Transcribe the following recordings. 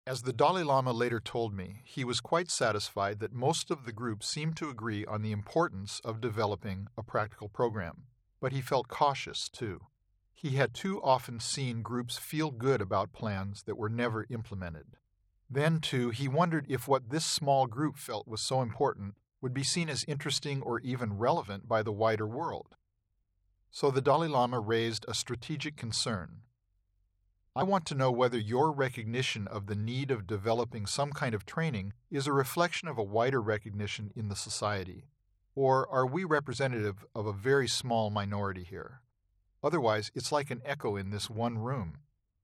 As the Dalai Lama later told me, he was quite satisfied that most of the group seemed to agree on the importance of developing a practical program, but he felt cautious too. He had too often seen groups feel good about plans that were never implemented. Then, too, he wondered if what this small group felt was so important would be seen as interesting or even relevant by the wider world. So the Dalai Lama raised a strategic concern. I want to know whether your recognition of the need of developing some kind of training is a reflection of a wider recognition in the society, or are we representative of a very small minority here? Otherwise, it's like an echo in this one room.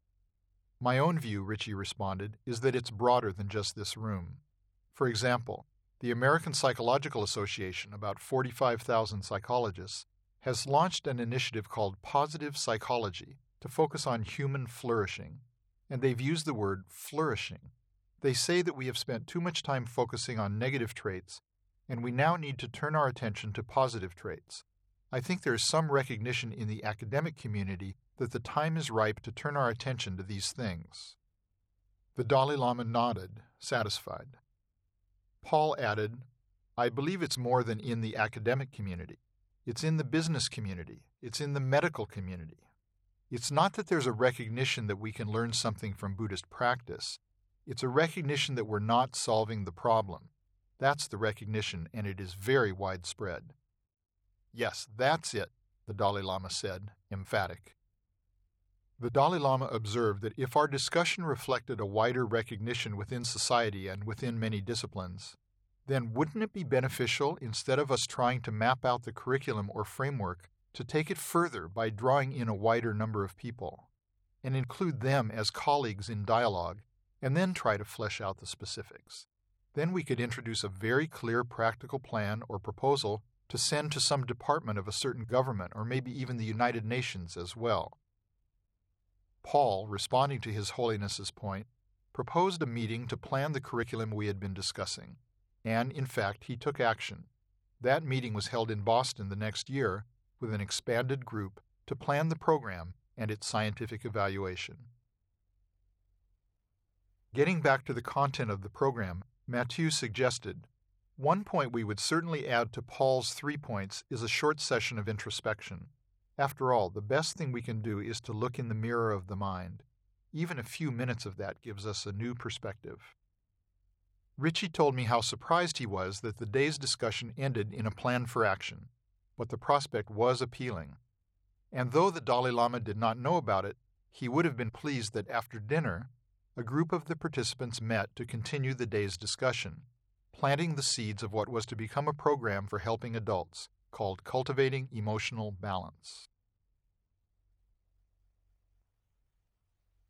My own view, Ritchie responded, is that it's broader than just this room. For example, the American Psychological Association, about 45,000 psychologists, has launched an initiative called Positive Psychology to focus on human flourishing, and they've used the word flourishing. They say that we have spent too much time focusing on negative traits, and we now need to turn our attention to positive traits. I think there is some recognition in the academic community that the time is ripe to turn our attention to these things. The Dalai Lama nodded, satisfied. Paul added, I believe it's more than in the academic community. It's in the business community. It's in the medical community. It's not that there's a recognition that we can learn something from Buddhist practice. It's a recognition that we're not solving the problem. That's the recognition, and it is very widespread. Yes, that's it, the Dalai Lama said, emphatic. The Dalai Lama observed that if our discussion reflected a wider recognition within society and within many disciplines, then wouldn't it be beneficial, instead of us trying to map out the curriculum or framework, to take it further by drawing in a wider number of people, and include them as colleagues in dialogue, and then try to flesh out the specifics? Then we could introduce a very clear practical plan or proposal to send to some department of a certain government, or maybe even the United Nations as well. Paul, responding to His Holiness's point, proposed a meeting to plan the curriculum we had been discussing, and, in fact, he took action. That meeting was held in Boston the next year with an expanded group to plan the program and its scientific evaluation. Getting back to the content of the program, Mathieu suggested, one point we would certainly add to Paul's 3 points is a short session of introspection. After all, the best thing we can do is to look in the mirror of the mind. Even a few minutes of that gives us a new perspective. Ritchie told me how surprised he was that the day's discussion ended in a plan for action, but the prospect was appealing. And though the Dalai Lama did not know about it, he would have been pleased that after dinner, a group of the participants met to continue the day's discussion, planting the seeds of what was to become a program for helping adults called Cultivating Emotional Balance.